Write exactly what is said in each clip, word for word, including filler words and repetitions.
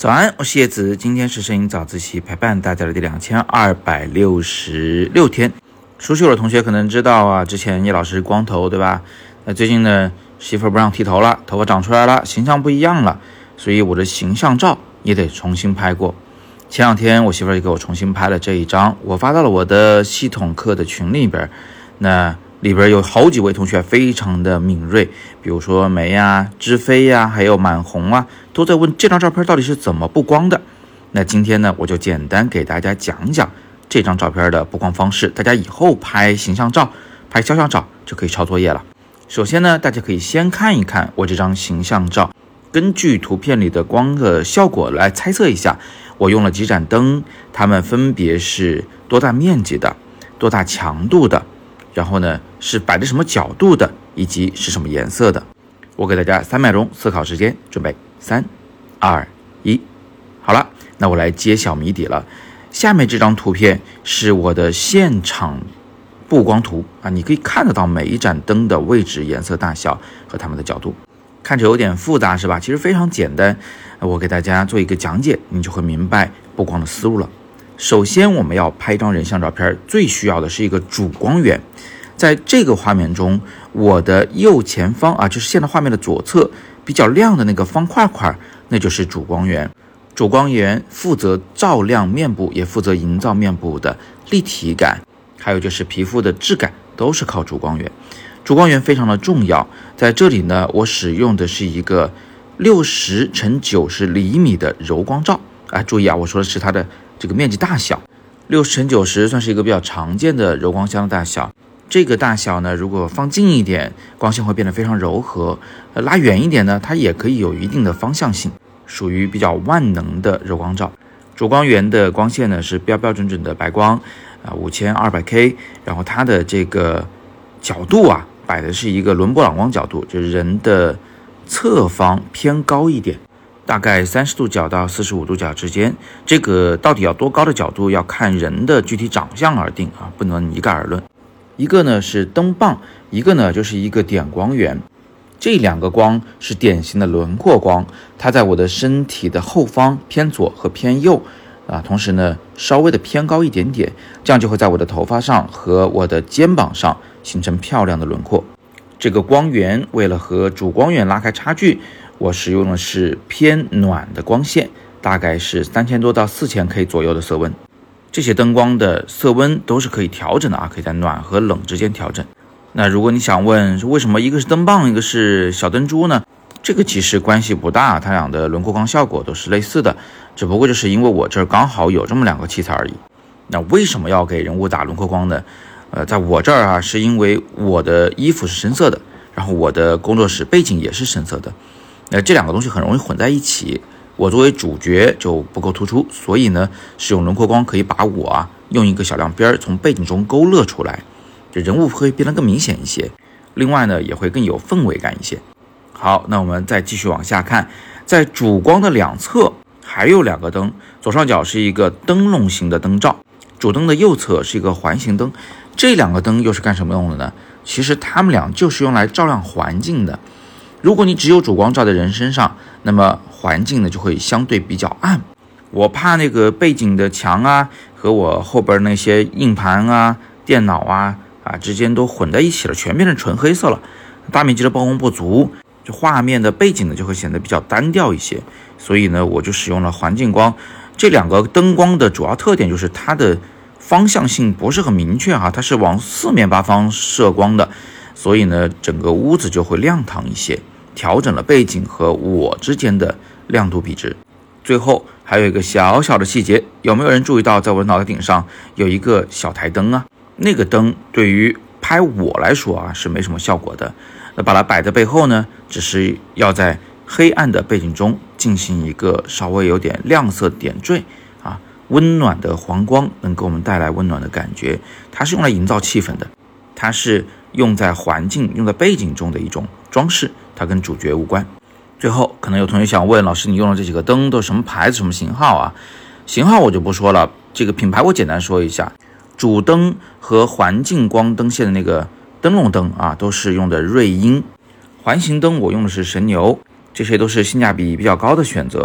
早安，我是叶子，今天是摄影早自习陪伴大家的第两千二百六十六天。熟悉我的同学可能知道啊，之前叶老师光头，对吧？那最近呢，媳妇儿不让剃头了，头发长出来了，形象不一样了，所以我的形象照也得重新拍过。前两天我媳妇儿也给我重新拍了这一张，我发到了我的系统课的群里边。那里边有好几位同学非常的敏锐，比如说梅呀、知飞呀，还有满红啊，都在问这张照片到底是怎么布光的。那今天呢，我就简单给大家讲讲这张照片的布光方式，大家以后拍形象照、拍肖像照就可以抄作业了。首先呢，大家可以先看一看我这张形象照，根据图片里的光的效果来猜测一下，我用了几盏灯，它们分别是多大面积的、多大强度的，然后呢是摆着什么角度的，以及是什么颜色的。我给大家三秒钟思考时间，准备三二一，好了，那我来揭晓谜底了。下面这张图片是我的现场布光图啊，你可以看得到每一盏灯的位置、颜色、大小和它们的角度。看着有点复杂是吧？其实非常简单，我给大家做一个讲解，你就会明白布光的思路了。首先我们要拍一张人像照片，最需要的是一个主光源。在这个画面中，我的右前方啊，就是现在画面的左侧比较亮的那个方块块，那就是主光源。主光源负责照亮面部，也负责营造面部的立体感，还有就是皮肤的质感，都是靠主光源。主光源非常的重要，在这里呢，我使用的是一个六十乘九十厘米的柔光罩啊，注意啊，我说的是它的这个面积大小，六十乘九十算是一个比较常见的柔光箱的大小。这个大小呢，如果放近一点，光线会变得非常柔和；拉远一点呢，它也可以有一定的方向性，属于比较万能的柔光罩。主光源的光线呢是标标准准的白光啊，五千二百 K， 然后它的这个角度啊，摆的是一个伦勃朗光角度，就是人的侧方偏高一点，大概三十度角到四十五度角之间。这个到底要多高的角度，要看人的具体长相而定啊，不能一概而论。一个呢是灯棒，一个呢就是一个点光源。这两个光是典型的轮廓光，它在我的身体的后方偏左和偏右啊，同时呢稍微的偏高一点点，这样就会在我的头发上和我的肩膀上形成漂亮的轮廓。这个光源为了和主光源拉开差距，我使用的是偏暖的光线，大概是三千多到四千 K 左右的色温。这些灯光的色温都是可以调整的啊，可以在暖和冷之间调整。那如果你想问为什么一个是灯棒，一个是小灯珠呢？这个其实关系不大，它俩的轮廓光效果都是类似的，只不过就是因为我这儿刚好有这么两个器材而已。那为什么要给人物打轮廓光呢？呃，在我这儿啊，是因为我的衣服是深色的，然后我的工作室背景也是深色的，那这两个东西很容易混在一起。我作为主角就不够突出，所以呢，使用轮廓光可以把我啊用一个小亮边从背景中勾勒出来，这人物会变得更明显一些。另外呢，也会更有氛围感一些。好，那我们再继续往下看，在主光的两侧还有两个灯，左上角是一个灯笼型的灯罩，主灯的右侧是一个环形灯。这两个灯又是干什么用的呢？其实它们俩就是用来照亮环境的。如果你只有主光照在人身上，那么环境呢就会相对比较暗。我怕那个背景的墙啊和我后边那些硬盘啊、电脑啊啊之间都混在一起了，全变成纯黑色了，大面积的曝光不足，就画面的背景呢就会显得比较单调一些。所以呢，我就使用了环境光。这两个灯光的主要特点就是它的方向性不是很明确哈、啊，它是往四面八方射光的，所以呢，整个屋子就会亮堂一些，调整了背景和我之间的亮度比值。最后还有一个小小的细节，有没有人注意到在我的脑袋顶上有一个小台灯啊？那个灯对于拍我来说啊是没什么效果的，那把它摆在背后呢，只是要在黑暗的背景中进行一个稍微有点亮色点缀啊，温暖的黄光能给我们带来温暖的感觉，它是用来营造气氛的，它是用在环境、用在背景中的一种装饰，它跟主角无关。最后可能有同学想问，老师你用的这几个灯都是什么牌子、什么型号啊？型号我就不说了，这个品牌我简单说一下。主灯和环境光灯线的那个灯笼灯啊，都是用的瑞鹰。环形灯我用的是神牛，这些都是性价比比较高的选择。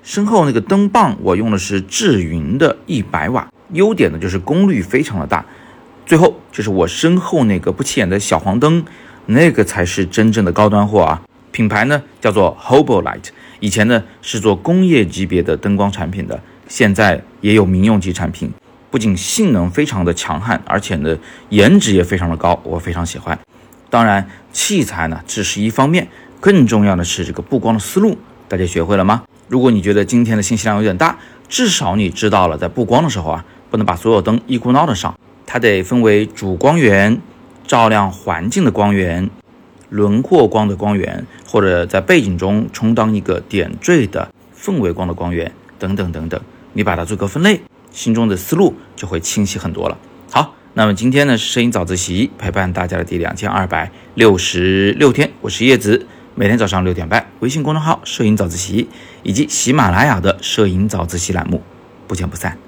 身后那个灯棒我用的是智云的一百瓦，优点呢就是功率非常的大。最后就是我身后那个不起眼的小黄灯，那个才是真正的高端货啊。品牌呢叫做 Hobolight， 以前呢是做工业级别的灯光产品的，现在也有民用级产品，不仅性能非常的强悍，而且呢颜值也非常的高，我非常喜欢。当然器材呢只是一方面，更重要的是这个布光的思路，大家学会了吗？如果你觉得今天的信息量有点大，至少你知道了在布光的时候啊，不能把所有灯一股脑的上，它得分为主光源、照亮环境的光源、轮廓光的光源，或者在背景中充当一个点缀的氛围光的光源等等等等。你把它做个分类，心中的思路就会清晰很多了。好，那么今天呢是摄影早自习陪伴大家的第两千二百六十六天，我是叶子，每天早上六点半，微信公众号摄影早自习以及喜马拉雅的摄影早自习栏目，不见不散。